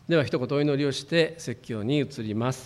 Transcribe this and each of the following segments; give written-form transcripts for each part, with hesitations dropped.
では一言お祈りをして説教に移ります。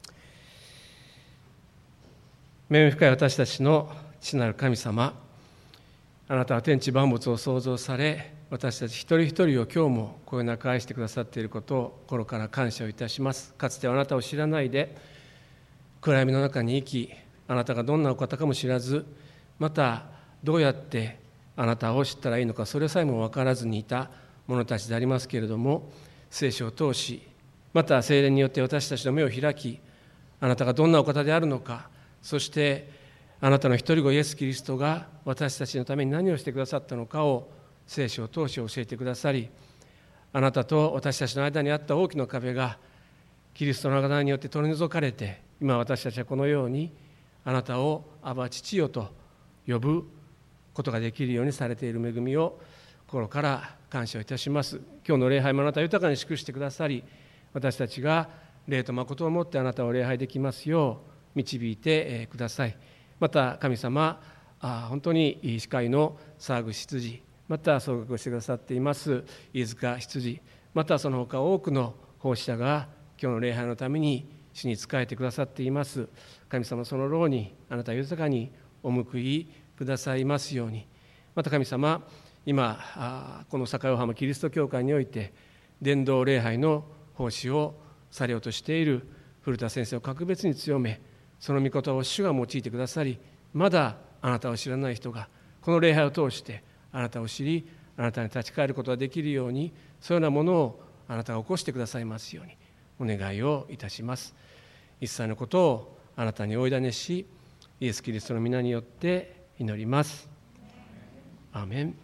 恵み深い私たちの父なる神様、あなたは天地万物を創造され、私たち一人一人を今日もこよなく愛してくださっていることを心から感謝をいたします。かつてはあなたを知らないで暗闇の中に生き、あなたがどんなお方かも知らず、またどうやってあなたを知ったらいいのかそれさえも分からずにいた者たちでありますけれども、聖書を通し、また聖霊によって私たちの目を開き、あなたがどんなお方であるのか、そしてあなたの一人子イエス・キリストが私たちのために何をしてくださったのかを聖書を通し教えてくださり、あなたと私たちの間にあった大きな壁がキリストの贖いによって取り除かれて、今私たちはこのようにあなたをアバ父よと呼ぶことができるようにされている恵みを心から感謝をいたします。今日の礼拝もあなた豊かに祝してくださり、私たちが霊と誠をもってあなたを礼拝できますよう導いてください。また神様、本当に司会の沢口執事、また総額をしてくださっています飯塚執事、またその他多くの奉仕者が今日の礼拝のために主に仕えてくださっています。神様、その労にあなた豊かにお報いくださいますように。また神様、今この境尾浜キリスト教会において伝道礼拝の奉仕をされようとしている古田先生を格別に強め、その御言葉を主が用いてくださり、まだあなたを知らない人がこの礼拝を通してあなたを知り、あなたに立ち返ることができるように、そういうようなものをあなたが起こしてくださいますようにお願いをいたします。一切のことをあなたにお委ねし、イエス・キリストの皆によって祈ります。アーメン。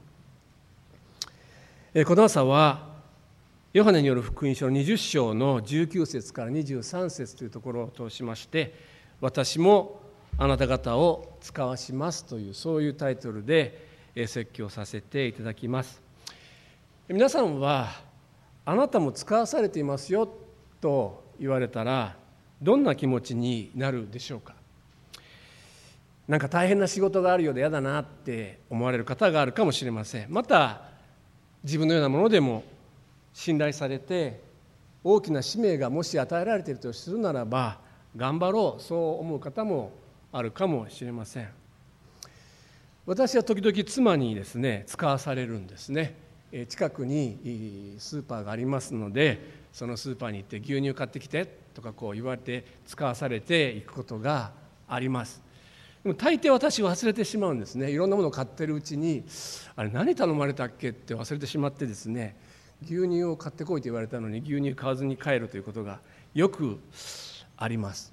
この朝はヨハネによる福音書の20章の19節から23節というところを通しまして、私もあなた方を使わしますという、そういうタイトルで説教させていただきます。皆さんはあなたも使わされていますよと言われたらどんな気持ちになるでしょうか。なんか大変な仕事があるようで嫌だなって思われる方があるかもしれません。また自分のようなものでも信頼されて大きな使命がもし与えられているとするならば頑張ろう、そう思う方もあるかもしれません。私は時々妻にですね使わされるんですね。近くにスーパーがありますので、そのスーパーに行って牛乳買ってきてとかこう言われて使わされていくことがあります。でも大抵私忘れてしまうんですね。いろんなものを買ってるうちに、あれ何頼まれたっけって忘れてしまってですね、牛乳を買ってこいと言われたのに牛乳買わずに帰るということがよくあります。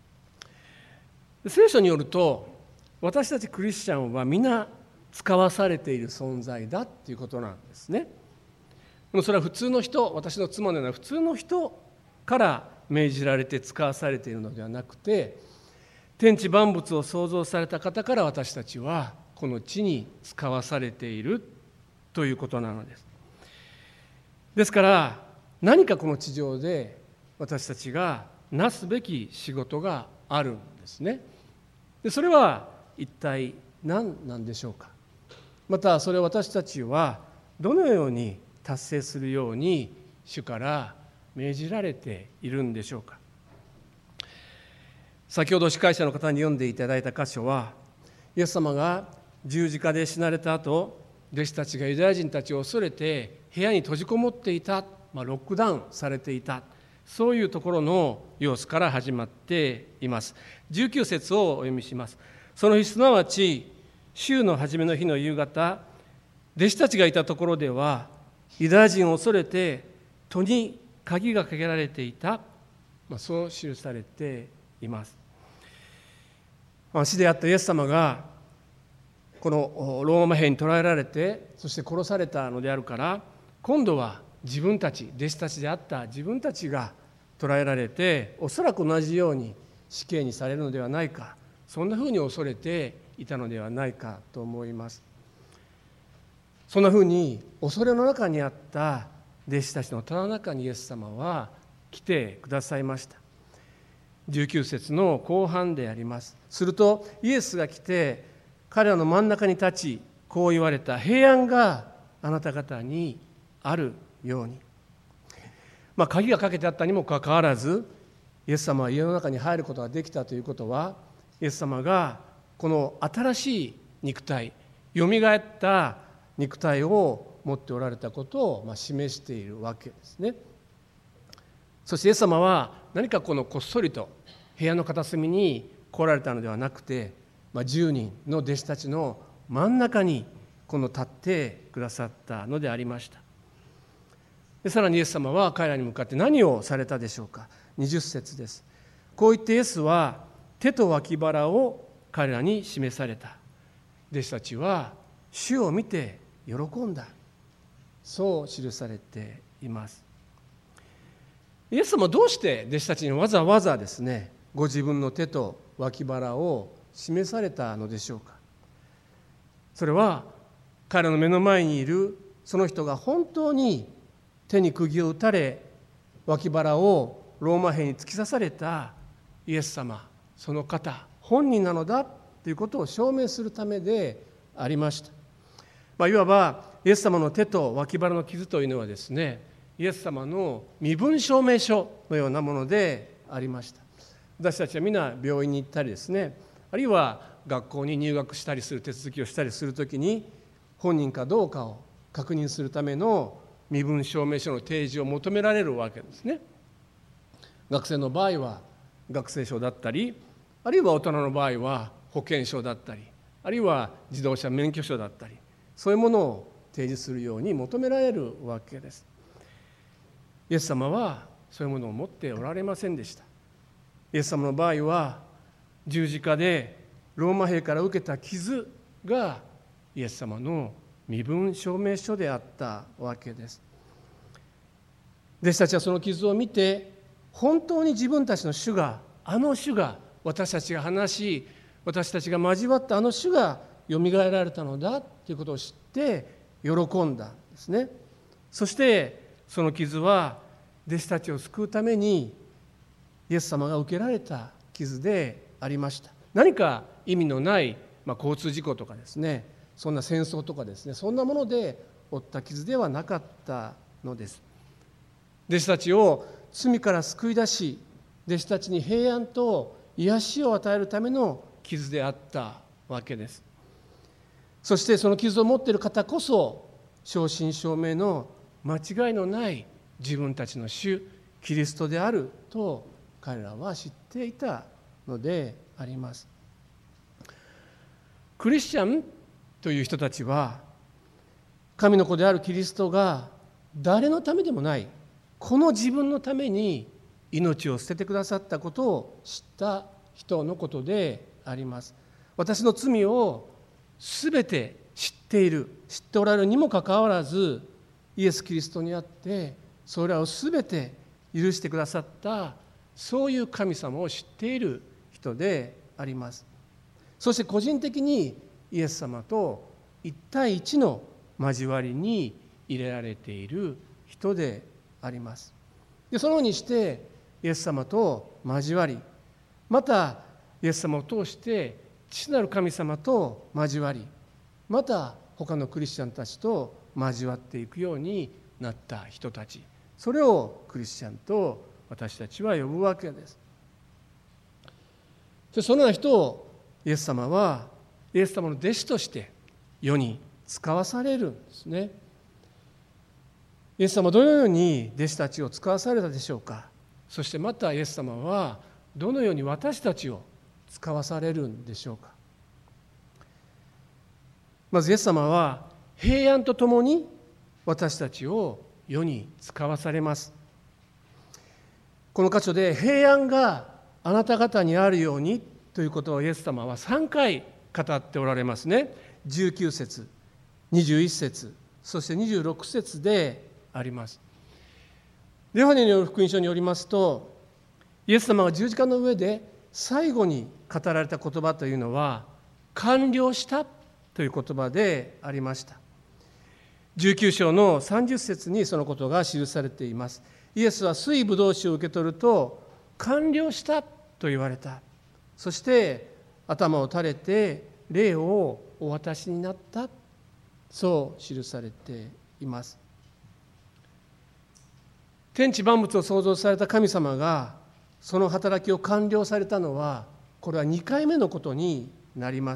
聖書によると、私たちクリスチャンは皆使わされている存在だということなんですね。でもそれは普通の人、私の妻のような普通の人から命じられて使わされているのではなくて、天地万物を創造された方から私たちはこの地に使わされているということなのです。ですから何かこの地上で私たちがなすべき仕事があるんですね。でそれは一体何なんでしょうか。またそれを私たちはどのように達成するように主から命じられているんでしょうか。先ほど司会者の方に読んでいただいた箇所は、イエス様が十字架で死なれた後、弟子たちがユダヤ人たちを恐れて部屋に閉じこもっていた、ロックダウンされていた、そういうところの様子から始まっています。19節をお読みします。その日、すなわち週の初めの日の夕方、弟子たちがいたところではユダヤ人を恐れて戸に鍵がかけられていた、そう記されています。死であったイエス様がこのローマ兵に捕らえられて、そして殺されたのであるから、今度は自分たち、弟子たちであった自分たちが捕らえられて、おそらく同じように死刑にされるのではないか、そんなふうに恐れていたのではないかと思います。そんなふうに恐れの中にあった弟子たちのただ中にイエス様は来てくださいました。19節の後半であります。するとイエスが来て彼らの真ん中に立ち、こう言われた。平安があなた方にあるように。 鍵がかけてあったにもかかわらず、イエス様は家の中に入ることができたということは、イエス様がこの新しい肉体、よみがえった肉体を持っておられたことを示しているわけですね。そしてイエス様は何かこっそりと部屋の片隅に来られたのではなくて、10人の弟子たちの真ん中に立ってくださったのでありました。でさらにイエス様は彼らに向かって何をされたでしょうか。20節です。こう言ってイエスは手と脇腹を彼らに示された。弟子たちは主を見て喜んだ。そう記されています。イエス様はどうして弟子たちにわざわざですね、ご自分の手と脇腹を示されたのでしょうか。それは彼らの目の前にいるその人が本当に手に釘を打たれ、脇腹をローマ兵に突き刺されたイエス様、その方本人なのだということを証明するためでありました。いわばイエス様の手と脇腹の傷というのはですね、イエス様の身分証明書のようなものでありました。私たちは皆病院に行ったりですね、あるいは学校に入学したりする手続きをしたりするときに、本人かどうかを確認するための身分証明書の提示を求められるわけですね。学生の場合は学生証だったり、あるいは大人の場合は保険証だったり、あるいは自動車免許証だったり、そういうものを提示するように求められるわけです。イエス様はそういうものを持っておられませんでした。イエス様の場合は十字架でローマ兵から受けた傷がイエス様の身分証明書であったわけです。弟子たちはその傷を見て、本当に自分たちの主が、あの主が、私たちが話し、私たちが交わったあの主がよみがえられたのだということを知って喜んだんですね。そしてその傷は弟子たちを救うためにイエス様が受けられた傷でありました。何か意味のない、交通事故とかですね、そんな戦争とかですね、そんなもので負った傷ではなかったのです。弟子たちを罪から救い出し、弟子たちに平安と癒しを与えるための傷であったわけです。そしてその傷を持っている方こそ正真正銘の間違いのない自分たちの主キリストであると彼らは知っていたのであります。クリスチャンという人たちは、神の子であるキリストが誰のためでもない、この自分のために命を捨ててくださったことを知った人のことであります。私の罪をすべて知っておられるにもかかわらず、イエス・キリストにあってそれらをすべて許してくださった、そういう神様を知っている人であります。そして個人的にイエス様と一対一の交わりに入れられている人であります。でそのようにしてイエス様と交わり、またイエス様を通して父なる神様と交わり、また他のクリスチャンたちと交わっていくようになった人たち、それをクリスチャンと私たちは呼ぶわけです。そのような人をイエス様はイエス様の弟子として世に使わされるんですね。イエス様はどのように弟子たちを使わされたでしょうか。そしてまたイエス様はどのように私たちを使わされるんでしょうか。まずイエス様は平安とともに私たちを世に使わされます。この箇所で平安があなた方にあるようにということをイエス様は3回語っておられますね。19節、21節、そして26節であります。ヨハネによる福音書によりますと、イエス様が十字架の上で最後に語られた言葉というのは完了したという言葉でありました。19章の30節にそのことが記されています。イエスは水ぶどう酒を受け取ると完了したと言われた。そして頭を垂れて霊をお渡しになった、そう記されています。 天地万物を創造された神様がその働きを完了されたのは、これは2回目のことになります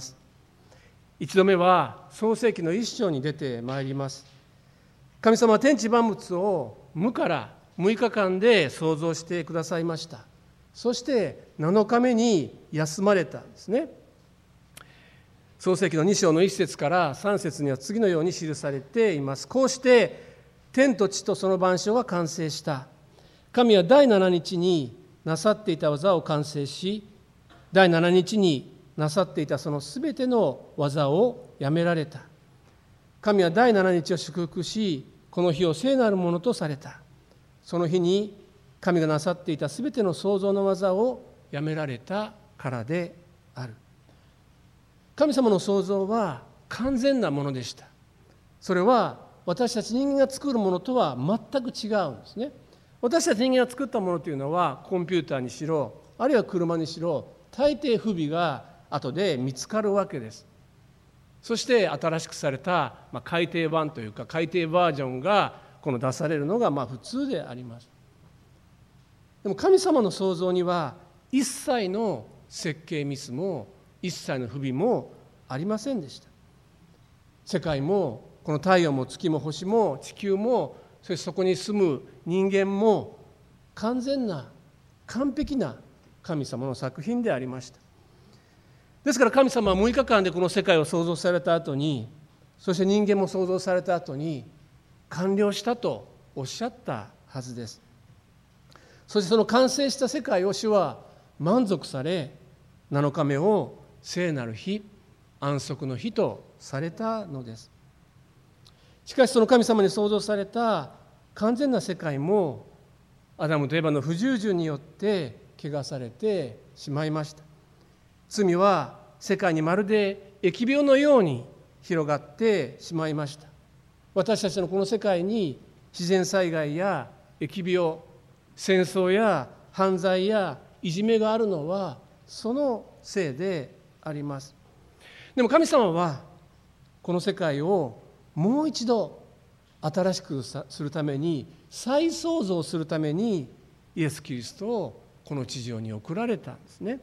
。1度目は創世記の1章に出てまいります。神様は天地万物を無から6日間で創造してくださいました。そして7日目に休まれたんですね。創世記の2章の1節から3節には次のように記されています。こうして天と地とその万象は完成した。神は第7日になさっていた技を完成し、第7日になさっていたそのすべての技をやめられた。神は第7日を祝福し、この日を聖なるものとされた。その日に神がなさっていたすべての創造の技をやめられたからである。神様の創造は完全なものでした。それは私たち人間が作るものとは全く違うんですね。私たち人間が作ったものというのは、コンピューターにしろ、あるいは車にしろ、大抵不備が後で見つかるわけです。そして新しくされた改訂版というか改訂バージョンが出されるのが普通であります。でも神様の創造には一切の設計ミスも一切の不備もありませんでした。世界もこの太陽も月も星も地球も、そしてそこに住む人間も完全な完璧な神様の作品でありました。ですから神様は6日間でこの世界を創造された後に、そして人間も創造された後に完了したとおっしゃったはずです。そしてその完成した世界を主は満足され、7日目を聖なる日、安息の日とされたのです。しかしその神様に創造された完全な世界もアダムとエバの不従順によって汚されてしまいました。罪は世界にまるで疫病のように広がってしまいました。私たちのこの世界に自然災害や疫病、戦争や犯罪やいじめがあるのはそのせいであります。でも神様はこの世界をもう一度新しくするために、再創造するためにイエス・キリストをこの地上に送られたんですね。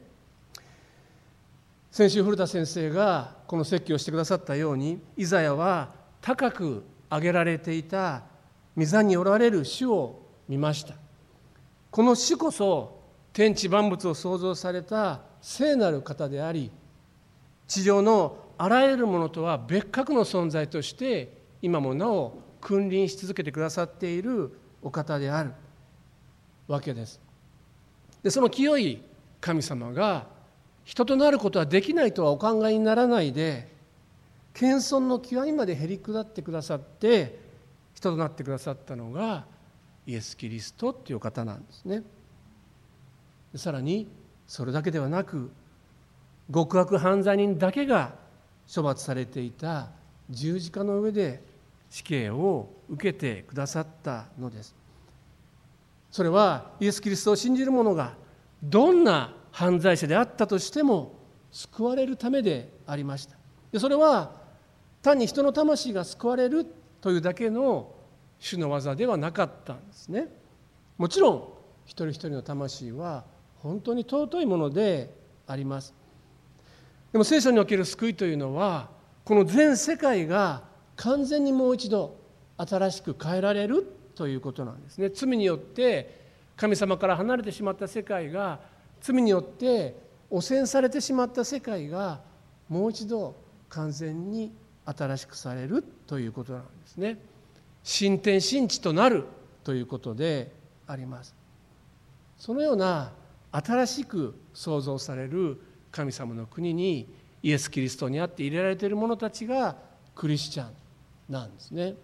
先週古田先生がこの説教をしてくださったように、イザヤは高く上げられていた御座におられる主を見ました。この主こそ天地万物を創造された聖なる方であり、地上のあらゆるものとは別格の存在として今もなお君臨し続けてくださっているお方であるわけです。で、その清い神様が人となることはできないとはお考えにならないで、謙遜の極みまでへり下ってくださって人となってくださったのがイエス・キリストという方なんですね。さらにそれだけではなく、極悪犯罪人だけが処罰されていた十字架の上で死刑を受けてくださったのです。それはイエス・キリストを信じる者がどんな犯罪者であったとしても救われるためでありました。で、それは単に人の魂が救われるというだけの主の技ではなかったんですね。もちろん一人一人の魂は本当に尊いものであります。でも聖書における救いというのは、この全世界が完全にもう一度新しく変えられるということなんですね。罪によって神様から離れてしまった世界が、罪によって汚染されてしまった世界がもう一度完全に新しくされるということなんですね。新天新地となるということであります。そのような新しく創造される神様の国にイエス・キリストにあって入れられている者たちがクリスチャンなんですね。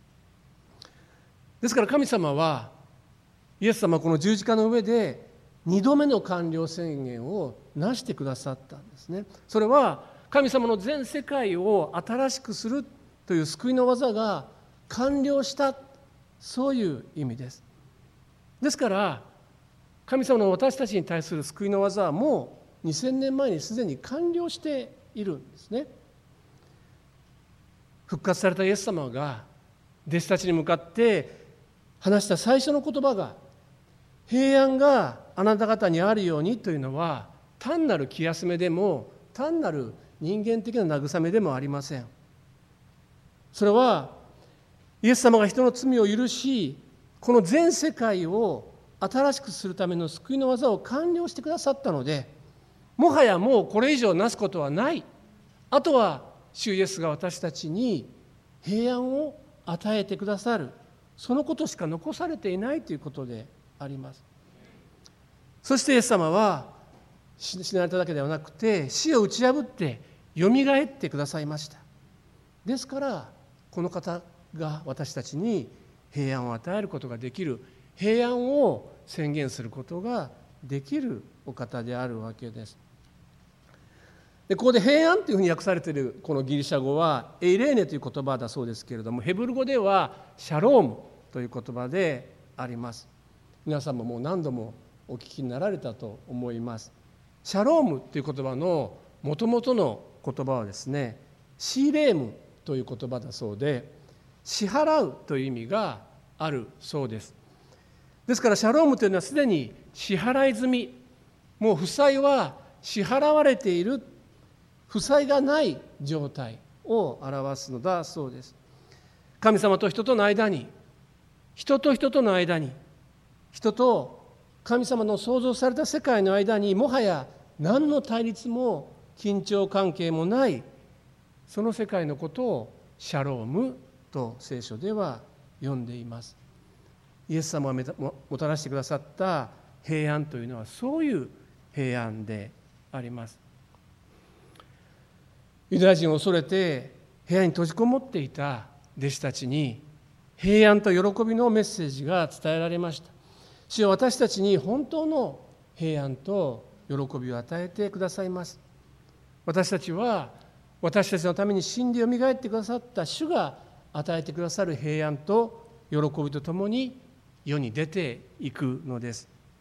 ですから神様は、イエス様はこの十字架の上で2度目の完了宣言をなしてくださったんですね。それは神様の全世界を新しくするという救いの技が完了した、そういう意味です。ですから神様の私たちに対する救いの技はもう2000年前にすでに完了しているんですね。復活されたイエス様が弟子たちに向かって話した最初の言葉が、平安があなた方にあるようにというのは、単なる気休めでも単なる人間的な慰めでもありません。それはイエス様が人の罪を許し、この全世界を新しくするための救いの技を完了してくださったので、もはやもうこれ以上なすことはない。あとは主イエスが私たちに平安を与えてくださる、そのことしか残されていないということであります。そしてイエス様は死なれただけではなくて、死を打ち破ってよみがえってくださいました。ですからこの方が私たちに平安を与えることができる、平安を宣言することができるお方であるわけです。でここで平安というふうに訳されているこのギリシャ語はエイレーネという言葉だそうですけれども、ヘブル語ではシャロームという言葉であります。皆さんももう何度もお聞きになられたと思います。シャロームという言葉のもともとの言葉はですね、シーレームという言葉だそうで、支払うという意味があるそうです。ですからシャロームというのはすでに支払い済み、もう負債は支払われている、負債がない状態を表すのだそうです。神様と人との間に、人と人との間に、人と神様の創造された世界の間にもはや何の対立も緊張関係もない、その世界のことをシャロームと聖書では呼んでいます。イエス様がもたらしてくださった平安というのはそういう平安であります。ユダヤ人を恐れて部屋に閉じこもっていた弟子たちに平安と喜びのメッセージが伝えられました。主よ、私たちに本当の平安と喜びを与えてくださいます。私たちは私たちのために死んでよみがえってくださった主が与えてくださる平安と喜びとともに世に出ていくのです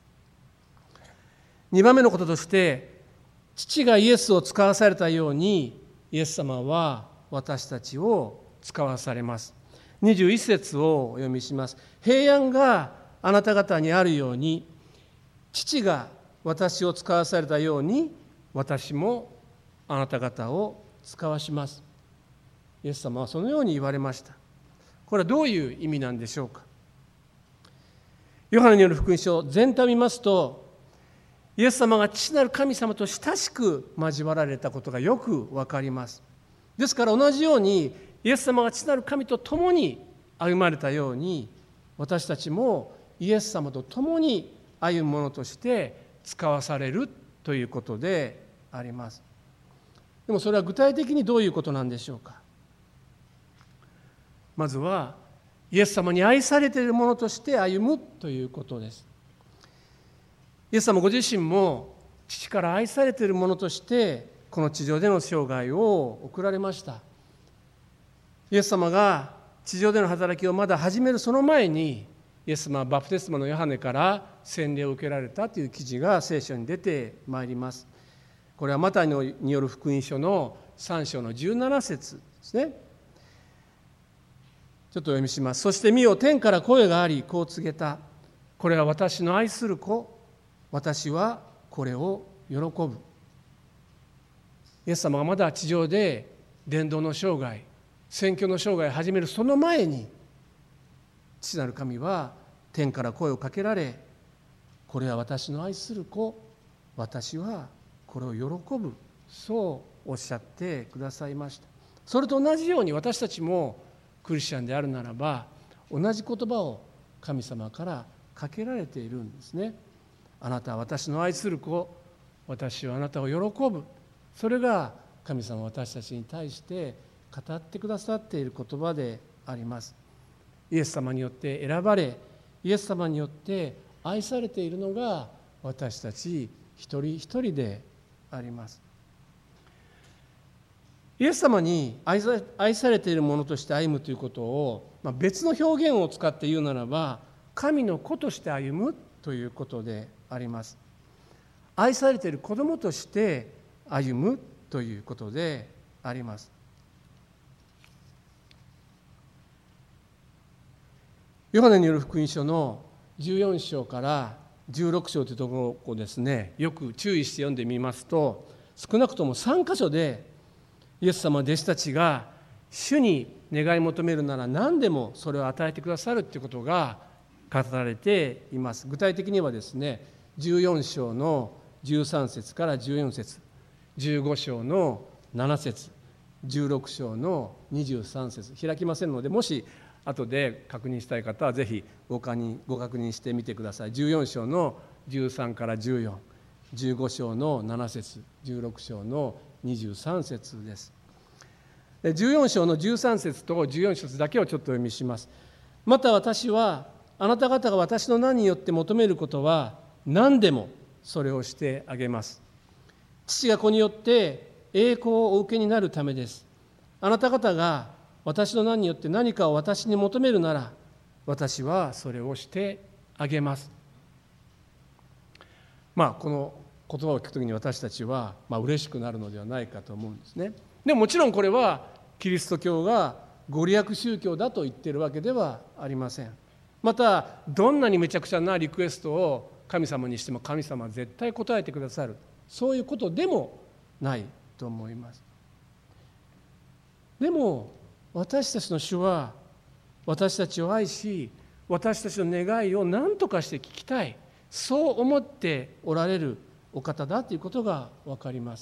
。2番目のこととして、父がイエスを使わされたようにイエス様は私たちを使わされます。21節をお読みします。平安があなた方にあるように、父が私を使わされたように私もあなた方を使わします。イエス様はそのように言われました。これはどういう意味なんでしょうか。ヨハネによる福音書全体を見ますと、イエス様が父なる神様と親しく交わられたことがよくわかります。ですから同じようにイエス様が父なる神と共に歩まれたように、私たちもイエス様と共に歩むものとして使わされるということであります。でもそれは具体的にどういうことなんでしょうか。まずはイエス様に愛されているものとして歩むということです。イエス様ご自身も父から愛されているものとしてこの地上での生涯を送られました。イエス様が地上での働きをまだ始めるその前に、イエス様はバプテスマのヨハネから洗礼を受けられたという記事が聖書に出てまいります。これはマタイによる福音書の3章の17節ですね。ちょっとお読みします。そして見よ、天から声があり、こう告げた。これは私の愛する子、私はこれを喜ぶ。イエス様がまだ地上で伝道の生涯、宣教の生涯を始めるその前に、父なる神は天から声をかけられ、これは私の愛する子、私はこれを喜ぶ、そうおっしゃってくださいました。それと同じように私たちもクリスチャンであるならば、同じ言葉を神様からかけられているんですね。あなたは私の愛する子、私はあなたを喜ぶ。それが神様は私たちに対して語ってくださっている言葉であります。イエス様によって選ばれ、イエス様によって愛されているのが私たち一人一人であります。イエス様に愛されているものとして歩むということを、別の表現を使って言うならば、神の子として歩むということであります。愛されている子供として歩むということであります。 ヨハネによる福音書の14章から16章というところをですね、よく注意して読んでみますと、少なくとも3箇所でイエス様は弟子たちが主に願い求めるなら何でもそれを与えてくださるということが語られています。具体的にはですね、14章の13節から14節、15章の7節、16章の23節、開きませんので、もし後で確認したい方はぜひご確認してみてください。14章の13から14、15章の7節、16章の23節です。14章の13節と14節だけをちょっと読みします。また私はあなた方が私の名によって求めることは何でもそれをしてあげます。父が子によって栄光をお受けになるためです。あなた方が私の名によって何かを私に求めるなら、私はそれをしてあげます。この言葉を聞くときに私たちは嬉しくなるのではないかと思うんですね。でももちろんこれはキリスト教がご利益宗教だと言っているわけではありません。またどんなにめちゃくちゃなリクエストを神様にしても神様は絶対答えてくださる、そういうことでもないと思います。でも私たちの主は私たちを愛し、私たちの願いを何とかして聞きたい、そう思っておられるお方だということが分かります。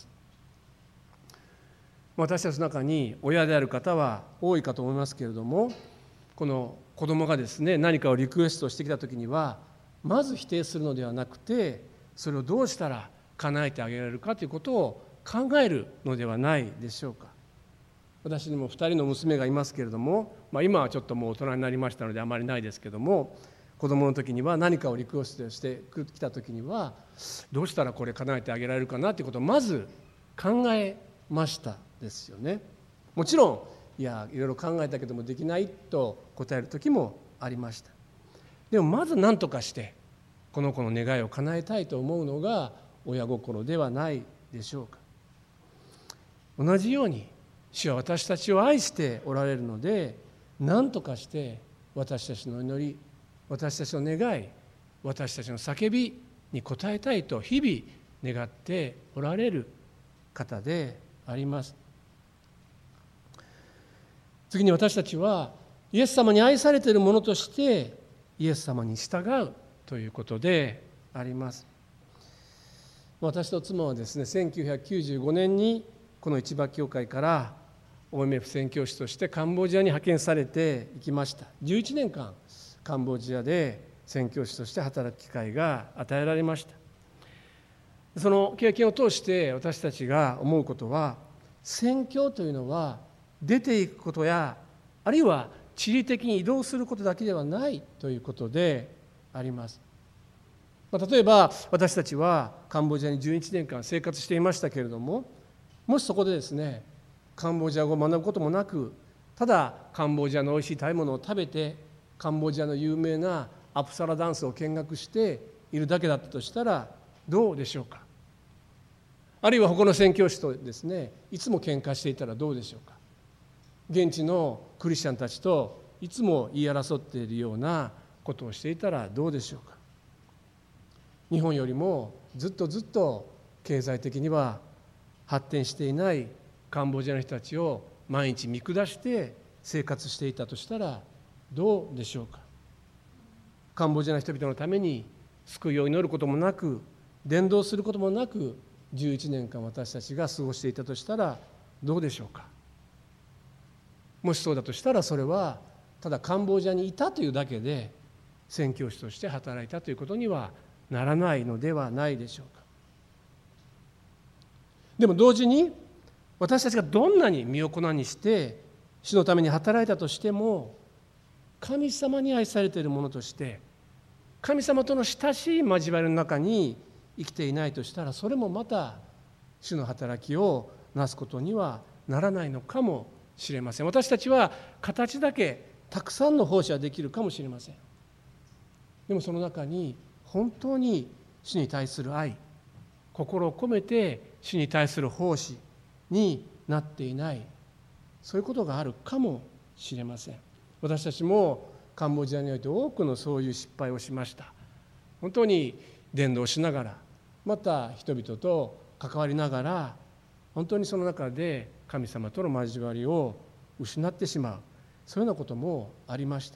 私たちの中に親である方は多いかと思いますけれども、この子供がですね、何かをリクエストしてきたときには、まず否定するのではなくて、それをどうしたら叶えてあげられるかということを考えるのではないでしょうか。私にも2人の娘がいますけれども、今はちょっともう大人になりましたのであまりないですけども、子供の時には何かをリクエストしてきた時には、どうしたらこれ叶えてあげられるかなということをまず考えましたですよね。もちろんいろいろ考えたけどもできないと答える時もありました。でもまず何とかしてこの子の願いを叶えたいと思うのが親心ではないでしょうか。同じように主は私たちを愛しておられるので、何とかして私たちの祈り、私たちの願い、私たちの叫びに応えたいと日々願っておられる方であります。次に私たちはイエス様に愛されているものとしてイエス様に従うということであります。私と妻はですね、1995年にこの市場教会から OMF 宣教師としてカンボジアに派遣されていきました。11年間カンボジアで宣教師として働く機会が与えられました。その経験を通して私たちが思うことは、宣教というのは出ていくことや、あるいは地理的に移動することだけではないということであります。例えば私たちはカンボジアに11年間生活していましたけれども、もしそこでですね、カンボジア語を学ぶこともなく、ただカンボジアのおいしい食べ物を食べて、カンボジアの有名なアプサラダンスを見学しているだけだったとしたらどうでしょうか。あるいは他の宣教師とですね、いつも喧嘩していたらどうでしょうか。現地のクリスチャンたちといつも言い争っているようなことをしていたらどうでしょうか。日本よりもずっと経済的には発展していないカンボジアの人たちを毎日見下して生活していたとしたらどうでしょうか。カンボジアの人々のために救いを祈ることもなく、伝道することもなく11年間私たちが過ごしていたとしたらどうでしょうか。もしそうだとしたら、それはただカンボジアにいたというだけで宣教師として働いたということにはならないのではないでしょうか。でも同時に私たちがどんなに身を粉にして主のために働いたとしても、神様に愛されているものとして神様との親しい交わりの中に生きていないとしたら、それもまた主の働きをなすことにはならないのかもしれません。私たちは形だけたくさんの奉仕はできるかもしれません。でもその中に本当に主に対する愛、心を込めて主に対する奉仕になっていない、そういうことがあるかもしれません。私たちもカンボジアにおいて多くのそういう失敗をしました。本当に伝道しながら、また人々と関わりながら、本当にその中で神様との交わりを失ってしまう、そういうようなこともありました。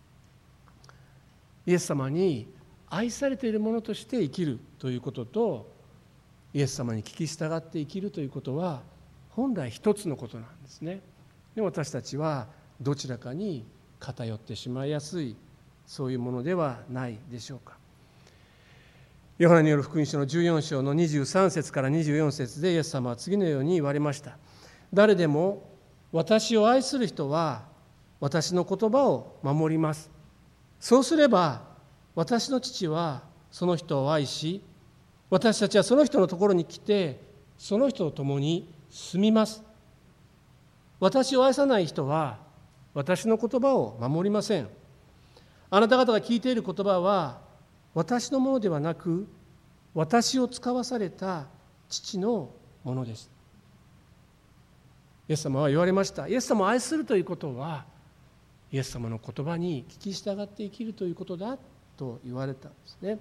イエス様に愛されているものとして生きるということと、イエス様に聞き従って生きるということは本来一つのことなんですね。でも私たちはどちらかに偏ってしまいやすい、そういうものではないでしょうか。ヨハネによる福音書の14章の23節から24節でイエス様は次のように言われました。誰でも私を愛する人は私の言葉を守ります。そうすれば私の父はその人を愛し、私たちはその人のところに来てその人と共に住みます。私を愛さない人は私の言葉を守りません。あなた方が聞いている言葉は私のものではなく、私を使わされた父のものです。イエス様は言われました。イエス様を愛するということは、イエス様の言葉に聞き従って生きるということだと言われたんですね。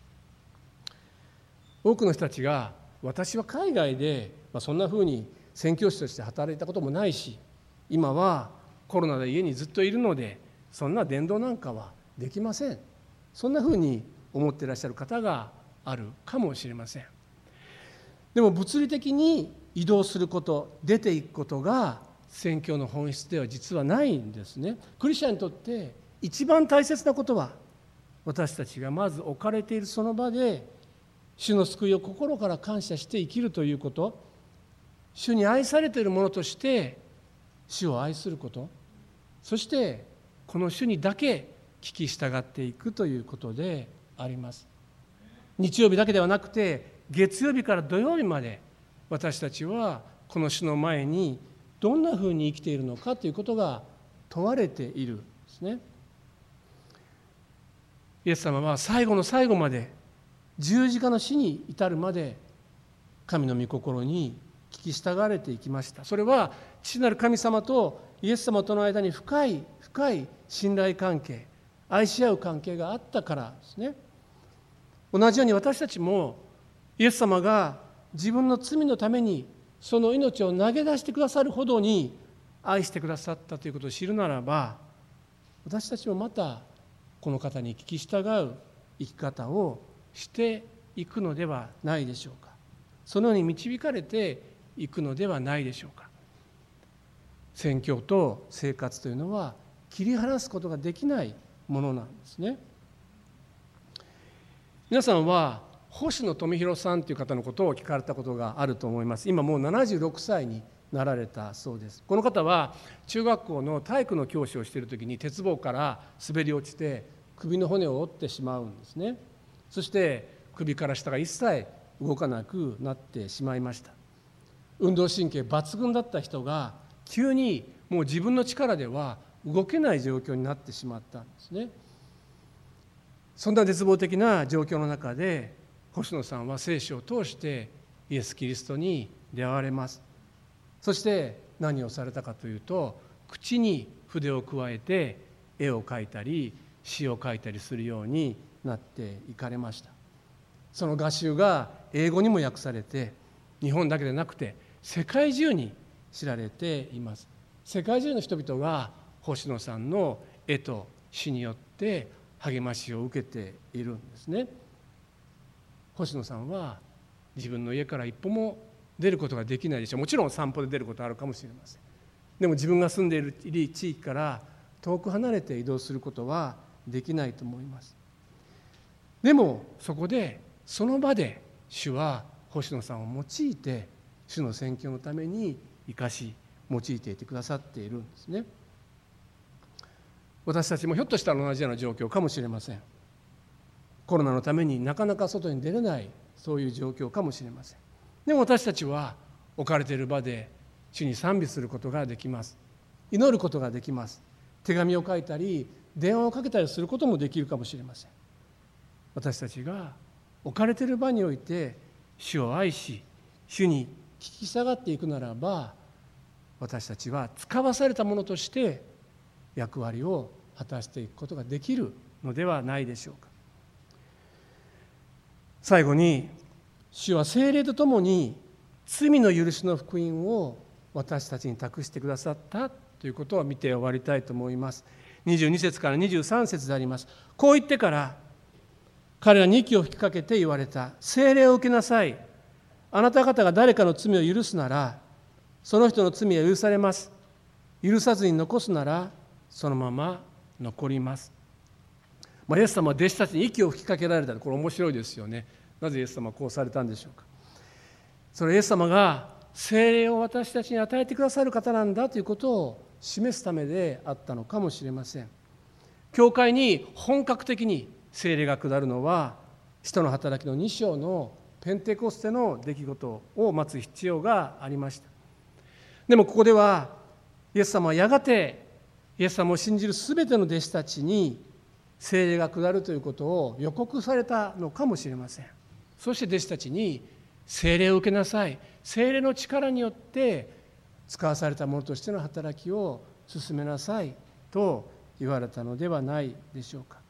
多くの人たちが、私は海外で、そんなふうに宣教師として働いたこともないし、今はコロナで家にずっといるので、そんな伝道なんかはできません。そんなふうに思っていらっしゃる方があるかもしれません。でも物理的に移動すること、出ていくことが宣教の本質では実はないんですね。クリスチャンにとって一番大切なことは、私たちがまず置かれているその場で主の救いを心から感謝して生きるということ、主に愛されているものとして主を愛すること、そしてこの主にだけ聞き従っていくということであります。日曜日だけではなくて、月曜日から土曜日まで私たちはこの主の前にどんなふうに生きているのかということが問われているんですね。イエス様は最後の最後まで、十字架の死に至るまで神の御心に聞き従われていきました。それは父なる神様とイエス様との間に深い深い信頼関係、愛し合う関係があったからですね。同じように私たちもイエス様が自分の罪のためにその命を投げ出してくださるほどに愛してくださったということを知るならば、私たちもまたこの方に聞き従う生き方をしていくのではないでしょうか。そのように導かれていくのではないでしょうか。宣教と生活というのは切り離すことができないものなんですね。皆さんは星野富弘さんという方のことを聞かれたことがあると思います。今もう76歳になられたそうです。この方は中学校の体育の教師をしている時に鉄棒から滑り落ちて首の骨を折ってしまうんですね。そして首から下が一切動かなくなってしまいました。運動神経抜群だった人が急にもう自分の力では動けない状況になってしまったんですね。そんな絶望的な状況の中で星野さんは聖書を通してイエス・キリストに出会われます。そして何をされたかというと、口に筆を加えて絵を描いたり詩を書いたりするようになっていかれました。その画集が英語にも訳されて、日本だけでなくて世界中に知られています。世界中の人々が星野さんの絵と詩によって励ましを受けているんですね。星野さんは自分の家から一歩も出ることができないでしょう。もちろん散歩で出ることはあるかもしれません。でも自分が住んでいる地域から遠く離れて移動することはできないと思います。でもそこでその場で主は星野さんを用いて主の宣教のために生かし用いていてくださっているんですね。私たちもひょっとしたら同じような状況かもしれません。コロナのためになかなか外に出れない、そういう状況かもしれません。でも私たちは置かれている場で主に賛美することができます。祈ることができます。手紙を書いたり電話をかけたりすることもできるかもしれません。私たちが置かれている場において主を愛し主に聞き従っていくならば、私たちは使わされたものとして役割を果たしていくことができるのではないでしょうか。最後に、主は聖霊とともに罪の許しの福音を私たちに託してくださったということを見て終わりたいと思います。22節から23節であります。こう言ってから彼らに息を吹きかけて言われた。聖霊を受けなさい。あなた方が誰かの罪を許すならその人の罪は許されます。許さずに残すならそのまま残ります。イエス様は弟子たちに息を吹きかけられた。これ面白いですよね。なぜイエス様はこうされたんでしょうか。それはイエス様が聖霊を私たちに与えてくださる方なんだということを示すためであったのかもしれません。教会に本格的に聖霊が下るのは使徒の働きの2章のペンテコステの出来事を待つ必要がありました。でもここではイエス様はやがてイエス様を信じるすべての弟子たちに聖霊が下るということを予告されたのかもしれません。そして弟子たちに聖霊を受けなさい。聖霊の力によって使わされた者としての働きを進めなさいと言われたのではないでしょうか。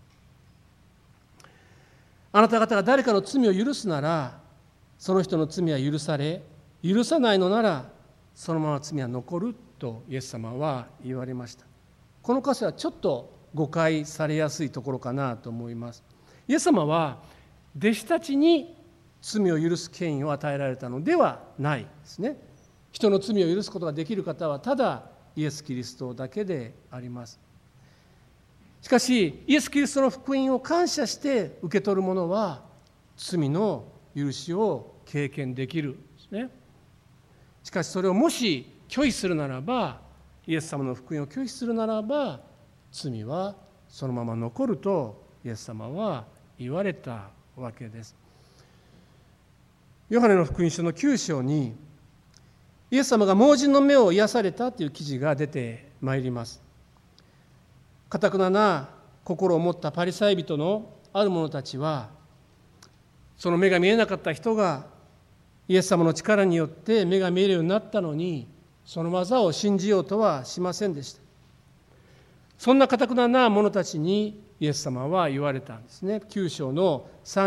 あなた方が誰かの罪を許すならその人の罪は許され、許さないのならそのまま罪は残るとイエス様は言われました。この箇所はちょっと誤解されやすいところかなと思います。イエス様は弟子たちに罪を許す権威を与えられたのではないですね。人の罪を許すことができる方はただイエス・キリストだけであります。しかしイエス・キリストの福音を感謝して受け取る者は罪の許しを経験できるんですね。しかしそれをもし拒否するならば、イエス様の福音を拒否するならば罪はそのまま残るとイエス様は言われたわけです。ヨハネの福音書の9章にイエス様が盲人の目を癒されたという記事が出てまいります。堅くなな心を持ったパリサイ人のある者たちは、その目が見えなかった人がイエス様の力によって目が見えるようになったのに、その技を信じようとはしませんでした。そんな堅くなな者たちにイエス様は言われたんですね。9章の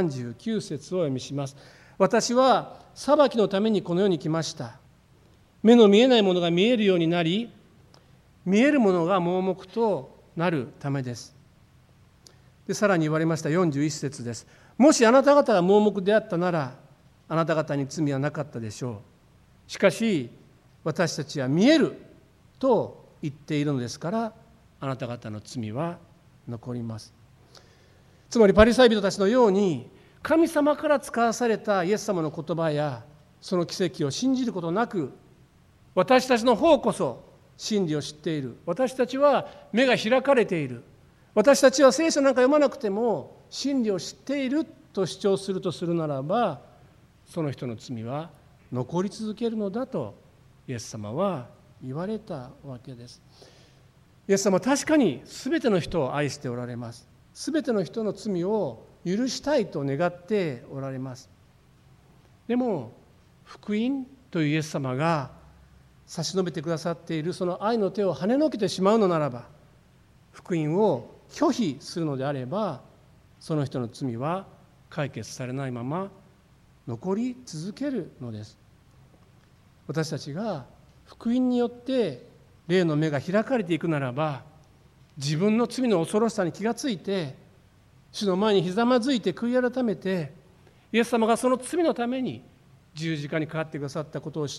39節をお読みします。私は裁きのためにこの世に来ました。目の見えないものが見えるようになり、見えるものが盲目となるためです。で、さらに言われました41節です。もしあなた方が盲目であったなら、あなた方に罪はなかったでしょう。しかし、私たちは見えると言っているのですから、あなた方の罪は残ります。つまりパリサイ人たちのように、神様から使わされたイエス様の言葉やその奇跡を信じることなく、私たちの方こそ真理を知っている、私たちは目が開かれている、私たちは聖書なんか読まなくても真理を知っていると主張するとするならば、その人の罪は残り続けるのだとイエス様は言われたわけです。イエス様は確かに全ての人を愛しておられます。全ての人の罪を許したいと願っておられます。でも福音というイエス様が差し伸べてくださっているその愛の手を跳ねのけてしまうのならば、福音を拒否するのであれば、その人の罪は解決されないまま残り続けるのです。私たちが福音によって霊の目が開かれていくならば、自分の罪の恐ろしさに気がついて、主の前にひざまずいて悔い改めて、イエス様がその罪のために十字架にかかってくださったことを知って、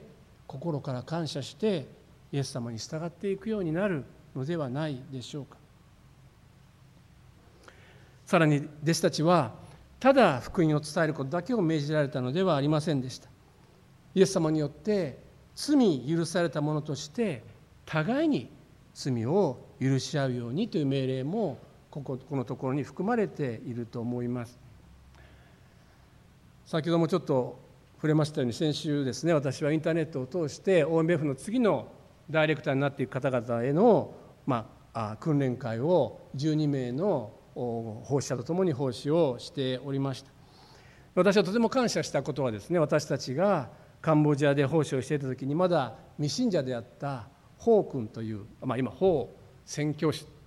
心から感謝してイエス様に従っていくようになるのではないでしょうか。さらに弟子たちはただ福音を伝えることだけを命じられたのではありませんでした。イエス様によって罪許された者として互いに罪を許し合うようにという命令もこのところに含まれていると思います。先ほどもちょっと触れましたように、先週ですね、私はインターネットを通して OMF の次のダイレクターになっていく方々への、訓練会を12名の奉仕者とともに奉仕をしておりました。私はとても感謝したことはですね、私たちがカンボジアで奉仕をしていた時にまだ未信者であったホー君という、今ホー宣教師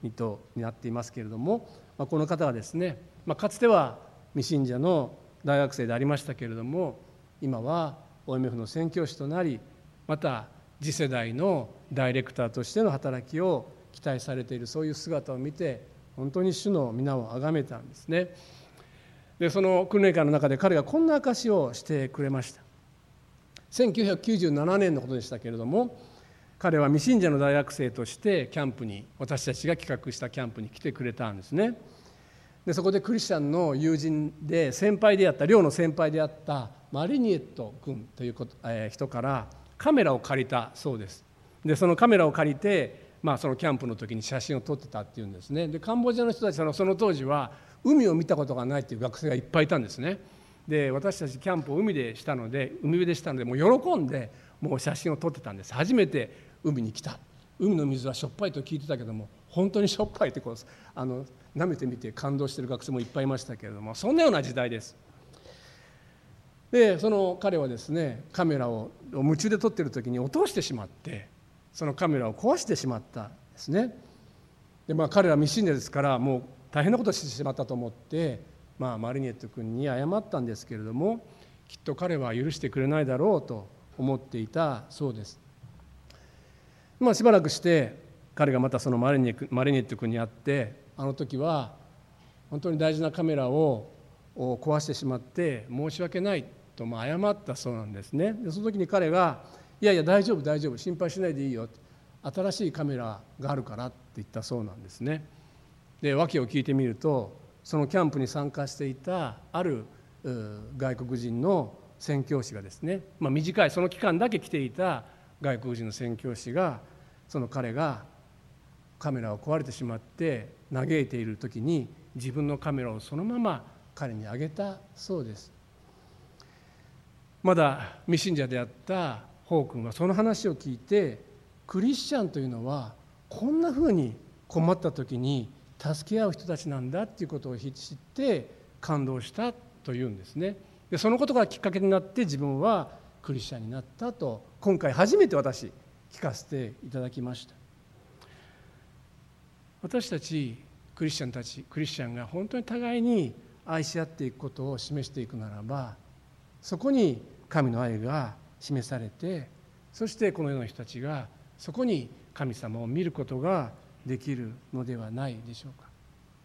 となっていますけれども、この方はですね、かつては未信者の大学生でありましたけれども、今は OMF の宣教師となり、また次世代のダイレクターとしての働きを期待されている、そういう姿を見て本当に主の皆を崇めたんですね。でその訓練会の中で彼がこんな証しをしてくれました。1997年のことでしたけれども、彼は未信者の大学生としてキャンプに、私たちが企画したキャンプに来てくれたんですね。でそこでクリスチャンの友人で寮の先輩であったマリニエット君という人からカメラを借りたそうです。でそのカメラを借りて、そのキャンプの時に写真を撮ってたっていうんですね。でカンボジアの人たちはその当時は海を見たことがないっていう学生がいっぱいいたんですね。で私たちキャンプを海辺でしたのでもう喜んでもう写真を撮ってたんです。初めて海に来た、海の水はしょっぱいと聞いてたけども本当にしょっぱいって舐めてみて感動している学生もいっぱいいましたけれども、そんなような時代です。でその彼はですね、カメラを夢中で撮っている時に落としてしまって、そのカメラを壊してしまったんですね。で彼は未信者ですからもう大変なことをしてしまったと思って、マリニエット君に謝ったんですけれども、きっと彼は許してくれないだろうと思っていたそうです。しばらくして彼がまたそのマリニエット君に会って、あの時は本当に大事なカメラを壊してしまって申し訳ないと謝ったそうなんですね。でその時に彼がいや大丈夫心配しないでいいよ、新しいカメラがあるからって言ったそうなんですね。で訳を聞いてみると、そのキャンプに参加していたある外国人の宣教師がですね、短いその期間だけ来ていた外国人の宣教師が、その彼がカメラを壊れてしまって嘆いている時に自分のカメラをそのまま彼にあげたそうです。まだ未信者であったホー君はその話を聞いて、クリスチャンというのはこんなふうに困った時に助け合う人たちなんだっていうことを知って感動したというんですね。でそのことがきっかけになって自分はクリスチャンになったと、今回初めて私聞かせていただきました。私たちクリスチャンが本当に互いに愛し合っていくことを示していくならば、そこに神の愛が示されて、そしてこの世の人たちがそこに神様を見ることができるのではないでしょうか。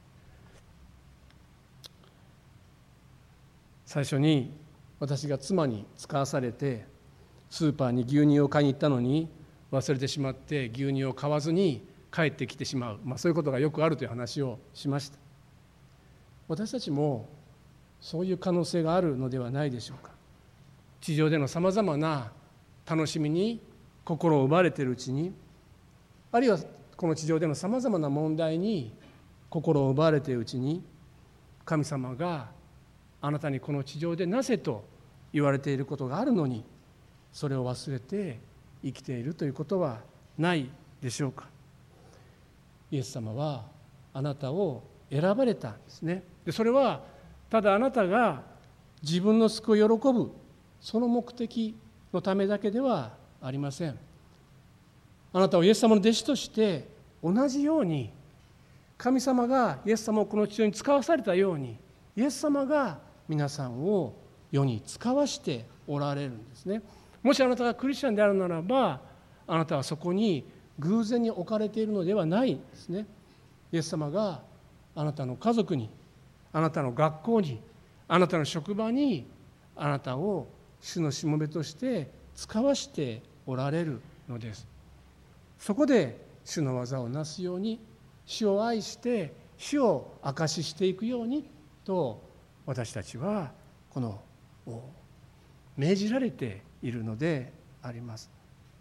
最初に私が妻に使わされてスーパーに牛乳を買いに行ったのに忘れてしまって牛乳を買わずに帰ってきてしまう、そういうことがよくあるという話をしました。私たちもそういう可能性があるのではないでしょうか。地上でのさまざまな楽しみに心を奪われているうちに、あるいはこの地上でのさまざまな問題に心を奪われているうちに、神様があなたにこの地上でなぜと言われていることがあるのに、それを忘れて生きているということはないでしょうか。イエス様はあなたを選ばれたんですね。でそれはただあなたが自分の救いを喜ぶその目的のためだけではありません。あなたをイエス様の弟子として同じように、神様がイエス様をこの地上に使わされたように、イエス様が皆さんを世に使わしておられるんですね。もしあなたがクリスチャンであるならば、あなたはそこに偶然に置かれているのではないんですね。イエス様があなたの家族に、あなたの学校に、あなたの職場に、あなたを主のしもべとして使わしておられるのです。そこで主の技をなすように、主を愛して主を証ししていくようにと、私たちはこの命じられているのであります。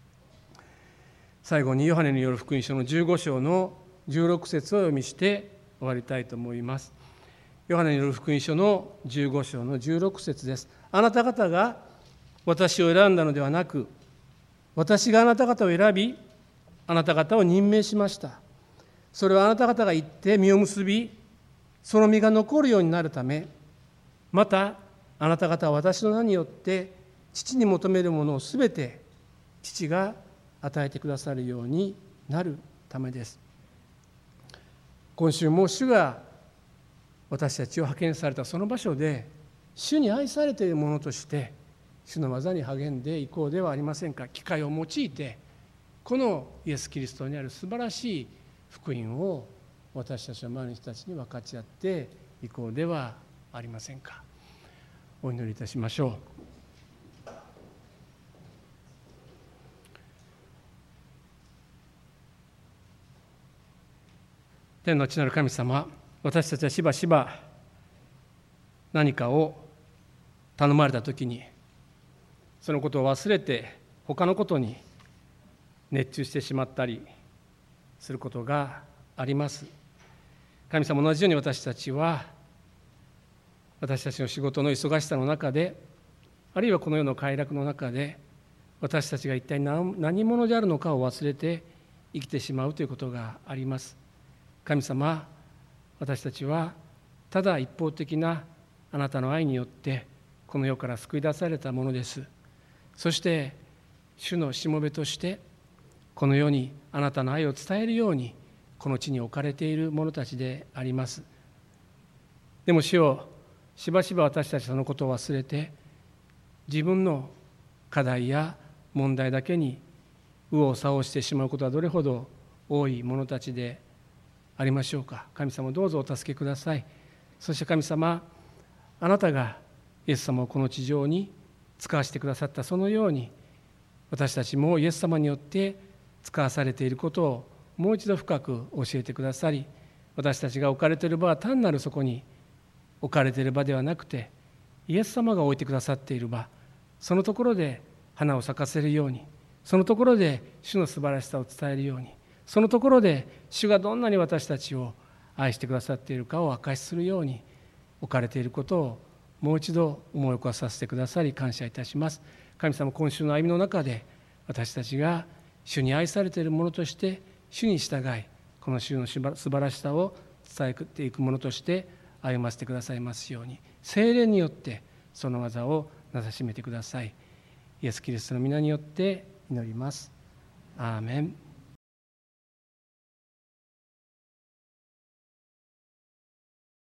最後にヨハネによる福音書の15章の16節を読みして終わりたいと思います。ヨハネによる福音書の15章の16節です。あなた方が私を選んだのではなく、私があなた方を選び、あなた方を任命しました。それはあなた方が行って実を結び、その実が残るようになるため、またあなた方は私の名によって父に求めるものをすべて父が与えてくださるようになるためです。 今週も主が私たちを派遣されたその場所で、主に愛されているものとして主の技に励んでいこうではありませんか。機会を用いてこのイエス・キリストにある素晴らしい福音を私たちの周りの人たちに分かち合っていこうではありませんか。お祈りいたしましょう。天の地なる神様、私たちはしばしば何かを頼まれたときにそのことを忘れて他のことに熱中してしまったりすることがあります。神様、同じように私たちは私たちの仕事の忙しさの中で、あるいはこの世の快楽の中で、私たちが一体何者であるのかを忘れて生きてしまうということがあります。神様、私たちはただ一方的なあなたの愛によってこの世から救い出されたものです。そして主のしもべとしてこの世にあなたの愛を伝えるようにこの地に置かれている者たちであります。でも主よ、しばしば私たちそのことを忘れて自分の課題や問題だけに右往左往してしまうことはどれほど多い者たちでありましょうか。神様、どうぞお助けください。そして神様、あなたがイエス様をこの地上に使わせてくださったそのように、私たちもイエス様によって使わされていることをもう一度深く教えてくださり、私たちが置かれている場は単なるそこに置かれている場ではなくて、イエス様が置いてくださっている場、そのところで花を咲かせるように、そのところで主の素晴らしさを伝えるように、そのところで主がどんなに私たちを愛してくださっているかを証しするように置かれていることをもう一度思い起こさせてくださり感謝いたします。神様、今週の歩みの中で私たちが主に愛されているものとして主に従い、この主の素晴らしさを伝えていくものとして歩ませてくださいますように、聖霊によってその技をなさしめてください。イエス・キリストの皆によって祈ります。アーメン。